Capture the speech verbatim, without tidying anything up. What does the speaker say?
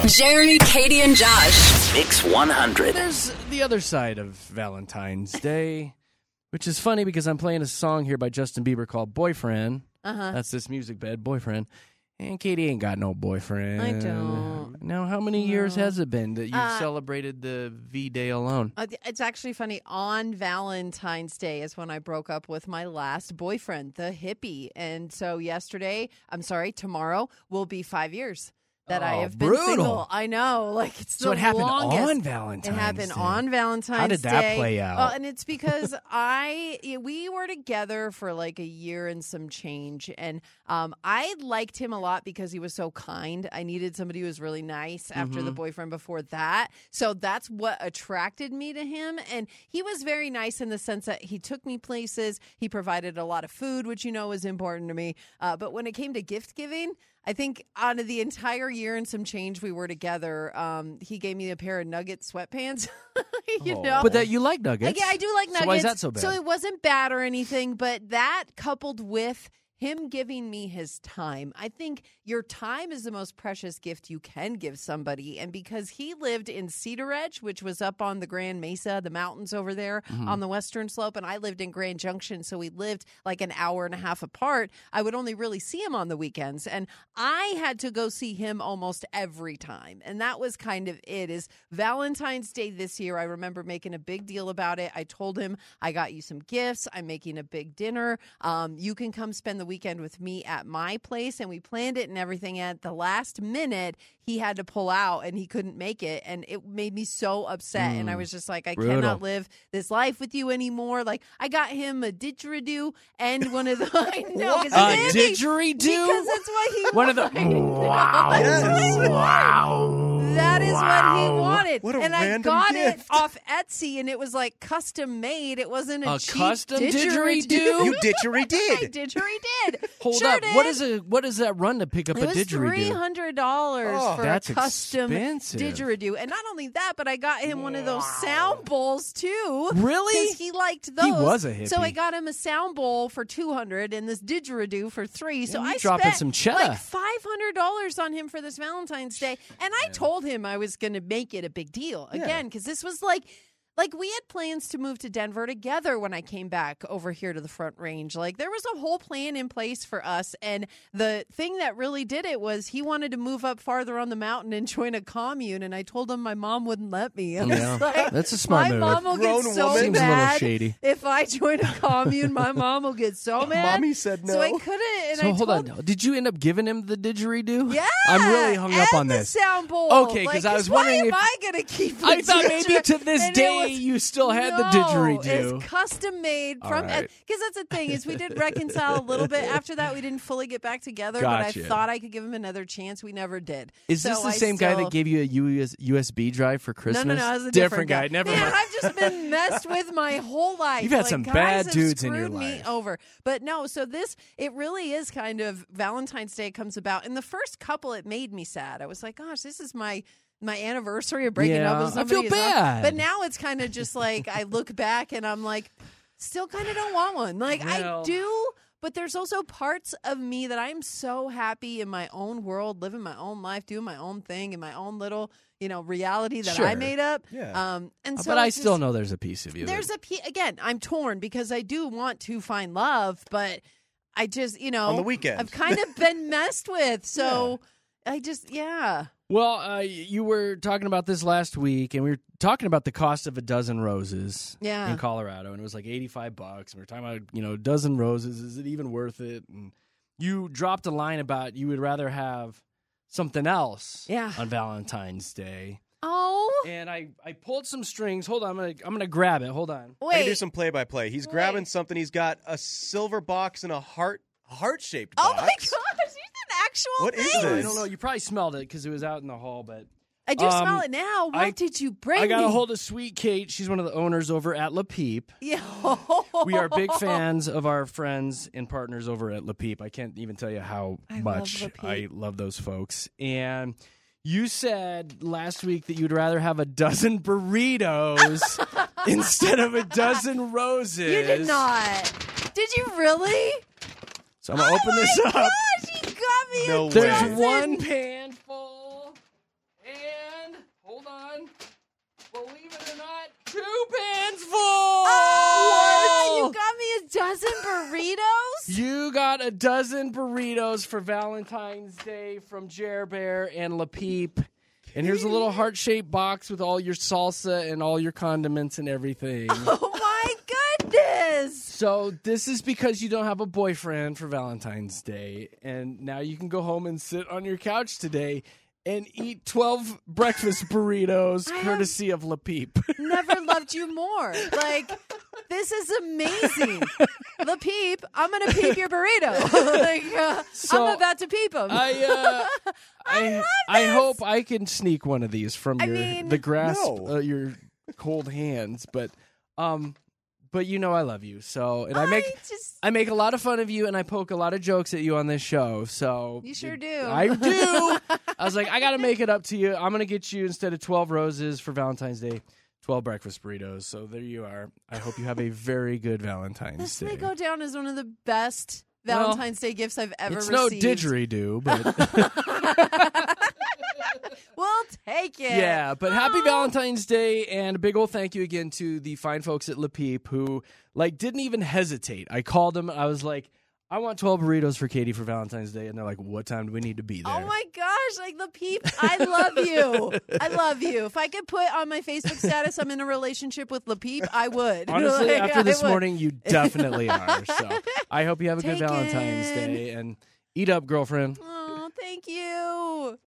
Jeremy, Katie, and Josh. Mix one hundred. There's the other side of Valentine's Day, which is funny because I'm playing a song here by Justin Bieber called Boyfriend. Uh-huh. That's this music bed, Boyfriend. And Katie ain't got no boyfriend. I don't. Now, how many No. years has it been that you've Uh, celebrated the V-Day alone? Uh, It's actually funny. On Valentine's Day is when I broke up with my last boyfriend, the hippie. And so yesterday, I'm sorry, tomorrow will be five years that I Oh, have been brutal. single. I know. Like, it's So the it happened longest. on Valentine's It happened Day. on Valentine's Day. How did that play out? Well, and it's because I we were together for like a year and some change, and um, I liked him a lot because he was so kind. I needed somebody who was really nice after Mm-hmm. the boyfriend before that, so that's what attracted me to him. And he was very nice in the sense that he took me places. He provided a lot of food, which you know is important to me. Uh, but when it came to gift giving, I think out of the entire year and some change we were together, um, he gave me a pair of Nugget sweatpants. you know, But that you like nuggets. yeah, I do like nuggets. So why is that so bad? So it wasn't bad or anything, but that coupled with him giving me his time. I think your time is the most precious gift you can give somebody. And because he lived in Cedar Edge, which was up on the Grand Mesa, the mountains over there Mm-hmm. on the western slope, and I lived in Grand Junction, so we lived like an hour and a half apart, I would only really see him on the weekends. And I had to go see him almost every time. And that was kind of it. Is Valentine's Day this year, I remember making a big deal about it. I told him, I got you some gifts. I'm making a big dinner. Um, you can come spend the weekend with me at my place. And we planned it and everything. At the last minute, he had to pull out and he couldn't make it. And it made me so upset. Mm, and I was just like, I brutal. cannot live this life with you anymore. Like, I got him a didgeridoo and one of the, I know, 'cause A it's Andy, didgeridoo? because that's what he One of the wow, wow. That is what he wanted. What a and I random got it gift. off Etsy, and it was like custom made. It wasn't a, A cheap custom didgeridoo. didgeridoo? You didgeridoo I did. didgeridoo. Hold sure up. Did. What is a what does that run to pick up It a was three didgeridoo? hundred dollars Oh, for that's a custom expensive. didgeridoo, and not only that, but I got him one of those sound bowls too. Really? Because he liked those. He was a hippie. So I got him a sound bowl for two hundred and this didgeridoo for three. So Yeah, you I dropping spent some cheddar. like five hundred dollars on him for this Valentine's Day, and I told him I was going to make it a big deal again because this was like. Like, we had plans to move to Denver together when I came back over here to the Front Range. Like, there was a whole plan in place for us. And the thing that really did it was he wanted to move up farther on the mountain and join a commune. And I told him my mom wouldn't let me. I was Yeah. like, That's a smart my move. mom will Grown get so woman. Seems a little mad shady. if I join a commune. My mom will get so mad. Mommy said So I no. couldn't. And So I hold told on. Did you end up giving him the didgeridoo? Yeah, I'm really hung up and on the this. sound bowl. Okay, 'cause Like, I was why wondering am if- I going to keep? I the thought maybe to didgeridoo? this And it day was- you still had the No, didgeridoo. It's custom made All from right. because that's the thing is we did reconcile a little bit. After that, we didn't fully get back together. Gotcha. But I thought I could give him another chance. We never did. Is So this the I same guy still- that gave you a U S, U S B drive for Christmas? No, no, no. It was a different, different, guy. Never Man, mind. I've just been messed with my whole life. You've had Like, some guys bad have dudes in your screwed me life. over. But no, so this it really is kind of Valentine's Day comes about. In the first couple, it made me sad. I was like, gosh, this is my. My anniversary of breaking Yeah, up with I somebody. feel is on- bad. But now it's kind of just like I look back and I'm like, still kind of don't want one. Like Well- I do, but there's also parts of me that I'm so happy in my own world, living my own life, doing my own thing in my own little, you know, reality that I Sure. made up. Yeah. Um, and so but I it's still just- know there's a piece of you. there's that, a pe- again. I'm torn because I do want to find love, but I just, you know, On the weekend. I've kind of been messed with. So I just, yeah. Well, uh, you were talking about this last week, and we were talking about the cost of a dozen roses Yeah. in Colorado, and it was like eighty-five bucks. And we were talking about, you know, a dozen roses. Is it even worth it? And you dropped a line about you would rather have something else Yeah. on Valentine's Day. Oh, And I, I pulled some strings. Hold on, I'm gonna I'm gonna grab it. Hold on. I can do wait. some play-by-play. He's Wait. grabbing something. He's got a silver box and a heart, heart-shaped Oh box. my gosh, he's an actual What is thing. this? I don't know. You probably smelled it because it was out in the hall, but I do Um, smell it now. What I- did you bring I got me? a hold of Sweet Kate. She's one of the owners over at La Peep. Yeah. We are big fans of our friends and partners over at La Peep. I can't even tell you how I love much La Peep. I love those folks. And you said last week that you'd rather have a dozen burritos instead of a dozen roses. You did not. Did you really? So I'm going to open this Oh my up. gosh, you got me No a way. There's dozen. one pan full two pans full. Oh, you got me a dozen burritos? You got a dozen burritos for Valentine's Day from Jer Bear and La Peep. And here's a little heart-shaped box with all your salsa and all your condiments and everything. Oh, my goodness. So this is because you don't have a boyfriend for Valentine's Day. And now you can go home and sit on your couch today and eat twelve breakfast burritos I courtesy of La Peep. Never loved you more. Like, this is amazing. La Peep, I'm going to peep your burrito. like, uh, So, I'm about to peep him. I uh, I love I this. hope I can sneak one of these from I your mean- the grasp No. uh, your cold hands, but um, but you know I love you. So and I make I just, I make a lot of fun of you and I poke a lot of jokes at you on this show. So You sure do. I do. I was like, I got to make it up to you. I'm gonna get you instead of twelve roses for Valentine's Day, twelve breakfast burritos. So there you are. I hope you have a very good Valentine's this Day. may go down as one of the best Well, Valentine's Day gifts I've ever it's no received. didgeridoo, but. We'll take it. Yeah, but happy Oh. Valentine's Day, and a big old thank you again to the fine folks at La Peep who, like, didn't even hesitate. I called them. I was like, I want twelve burritos for Katie for Valentine's Day, and they're like, what time do we need to be there? Oh my gosh, like La Peep, I love you. I love you. If I could put on my Facebook status I'm in a relationship with La Peep, I would. Honestly, Like, after I this would. morning, you definitely are. So I hope you have a good Taken. Valentine's Day, and eat up, girlfriend. Oh, thank you.